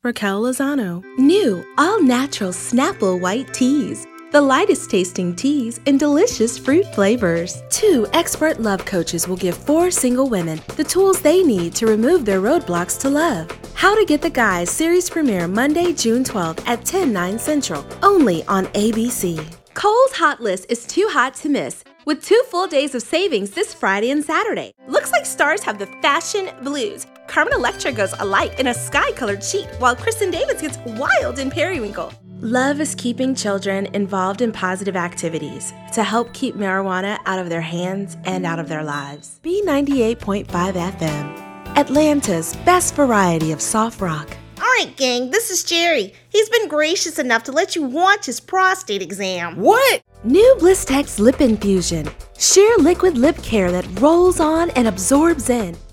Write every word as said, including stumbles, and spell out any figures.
Raquel Lozano. New, all-natural Snapple white teas. The lightest tasting teas in delicious fruit flavors. Two expert love coaches will give four single women the tools they need to remove their roadblocks to love. How to Get the Guys series premiere Monday, June twelfth at ten, nine Central, only on A B C. Kohl's Hot List is too hot to miss, with two full days of savings this Friday and Saturday. Looks like stars have the fashion blues. Carmen Electra goes alight in a sky-colored sheet, while Kristen Davis gets wild in Periwinkle. Love is keeping children involved in positive activities to help keep marijuana out of their hands and out of their lives. B ninety-eight point five F M, Atlanta's best variety of soft rock. All right, gang, this is Jerry. He's been gracious enough to let you watch his prostate exam. What? New Blistex Lip Infusion. Sheer liquid lip care that rolls on and absorbs in.